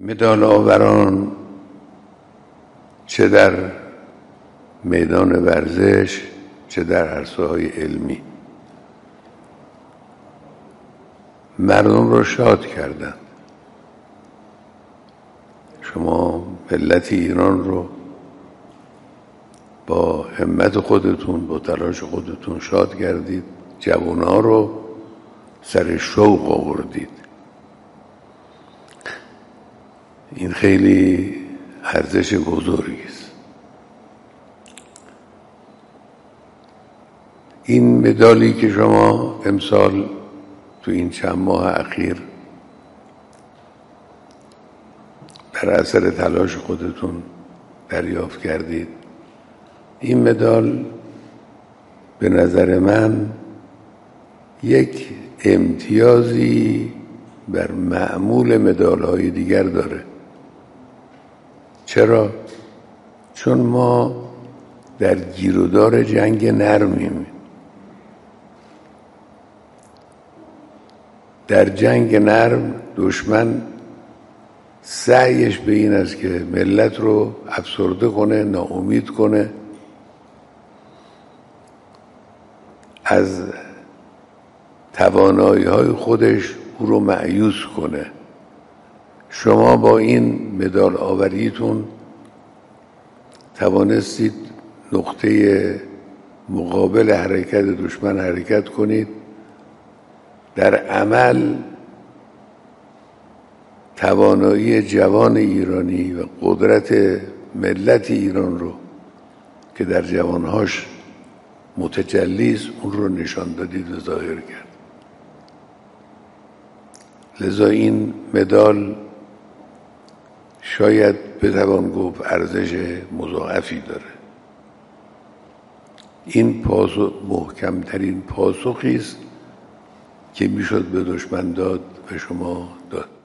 مدال آوران چه در میدان ورزش چه در عرصه‌های علمی مردم را شاد کردند. شما ملت ایران رو با همت خودتون، با تلاش خودتون شاد کردید، جوان‌ها رو سر شوق آوردید. این خیلی ارزش بزرگی است. این مدالی که شما امسال تو این چند ماه اخیر بر اثر تلاش خودتون دریافت کردید، این مدال به نظر من یک امتیازی بر معمول مدال‌های دیگر داره. چرا؟ چون ما در گیرودار جنگ نرمیم. در جنگ نرم دشمن سعیش به این است که ملت رو افسرده کنه، ناامید کنه، از توانایی‌های خودش او رو مایوس کنه. شما با این مدال آوریتون توانستید نقطه مقابل حرکت دشمن حرکت کنید، در عمل توانایی جوان ایرانی و قدرت ملت ایران رو که در جوانهاش متجلی است اون رو نشان دادید و ظاهر کرد. لذا این مدال شاید بتوان گفت ارزش مضاعفی داره. این پاسخ محکمترین پاسخی است که میشد به دشمن داد و شما داد.